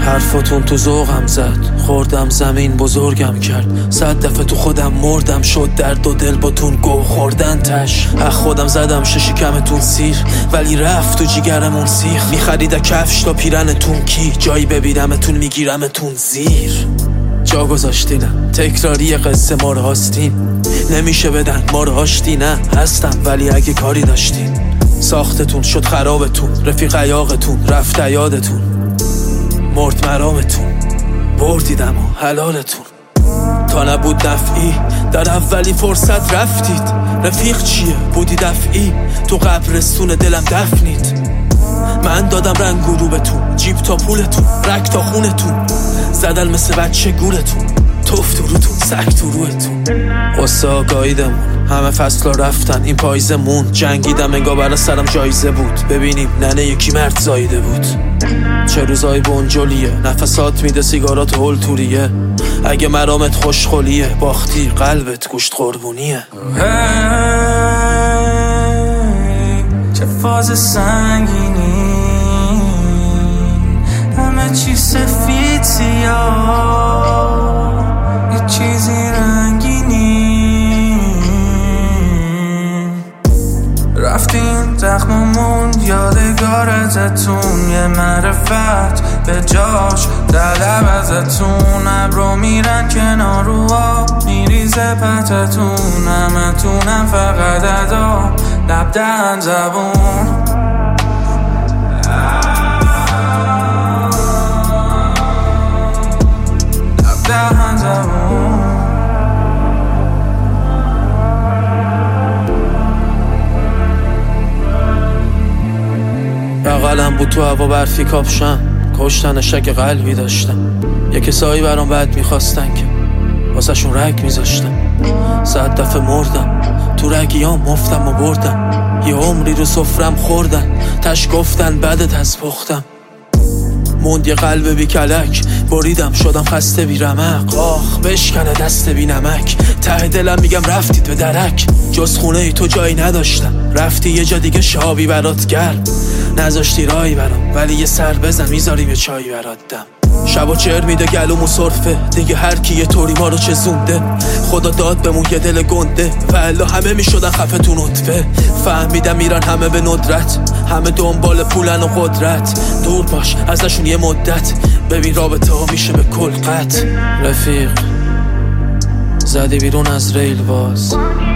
حرفاتون تو ذوقم زد، خوردم زمین بزرگم کرد. 100 دفعه تو خودم مردم، شد درد و دل باتون گو خوردن تش. خودم زدم شکمتون سیر، ولی رفت تو جیگرمون سیخ. میخرید کفش تا پیرنتون کی، جایی ببینمتون میگیرمتون زیر. جا گذاشتینم تکراری قصه ما رو هاستین، نمیشه بدن ما رو هاشتی. نه هستم ولی اگه کاری داشتین، ساختتون شد خرابتون، رفیق عیاقتون رفت یادتون، مرد مرامتون، بردیدم و حلالتون. تا نبود نفعی در اولی فرصت رفتید، رفیق چیه بودی دفعی، تو قبرستون دلم دفنید. من دادم رنگ گروبتون، جیب تا پولتون، رک تا خونتون، زدل مثل بچه گولتون، توف تو روتون، سک تو روتون. قصه آگاهیدمون همه فصلا رفتن، این پاییزه مون. جنگیدم انگار برا سرم جایزه بود، ببینیم ننه یکی مرد زایده بود. چه روزای بنجلیه، نفسات میده سیگارات هول توریه. اگه مرامت خوشخولیه، باختی قلبت گوشت قربونیه. چه فاز سنگینی، همه چی سفید سیاه، یه چیزی رنگینی. رفتین زخممون یادگار ازتون، یه معرفت به جاش طلب ازتون. ابرو میرن کنار رو آب، میریزه پتتون، همتونم فقط ادا لب دهن زبون. لب دهن زبون. بغلم بود تو هوا برفی کاپشن، کشتن شک قلبی داشتم. یه کسایی برام بد میخواستن که واسه شون رگ میذاشتم. 100 دفعه مردم تو رگیام، مفتم و بردم. یه عمری رو سفرم خوردن، تش گفتن بدت از پختم. موند یه قلب بی کلک، بریدم شدم خسته بی رمق. آخ بشکنه دست بی نمک، ته دلم میگم رفتید به درک. جز خونه ای تو جایی نداشتم، رفتی یه جا دیگه شابی برات گرم. نذاشتی رایی برام، ولی یه سر بزن میذاری به چایی برات دم. شب و چهر میده گلومو صرفه، دیگه هر کی یه طوری ما رو چزونده. خدا داد بمون یه دل گنده، والا همه میشدن خفه تو نطفه. فهمیدم میرن همه به ندرت، همه دنبال پولن و قدرت. دور باش ازشون یه مدت، ببین رابطه ها میشه به کل قطع. رفیق زدی بیرون از ریل باز،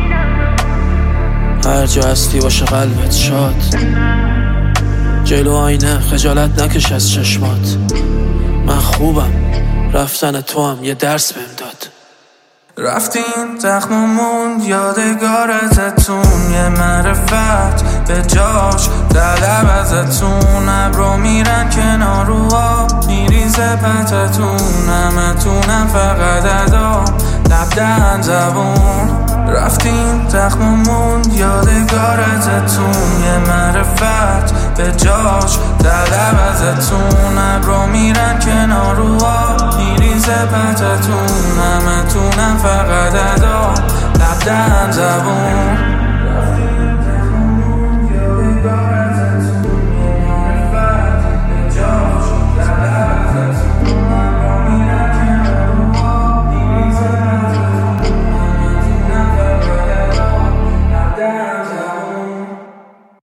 هر جا هستی باشه قلبت شاد. جلو آینه خجالت نکش از چشمات، من خوبم رفتن تو هم یه درس بهم داد. رفتین زخممون یادگار ازتون، یه معرفت به جاش طلب ازتون. ابرو میرن کنار رو آب، میریزه پتتون، همتونم فقط ادا لب دهن زبون. رفتین زخممون یادگار ازتون، یه معرفت به جاش طلب ازتون. ابرو میرن کنار رو آب، میریزه پتتون، همتونم فقط ادا لب دهن زبون.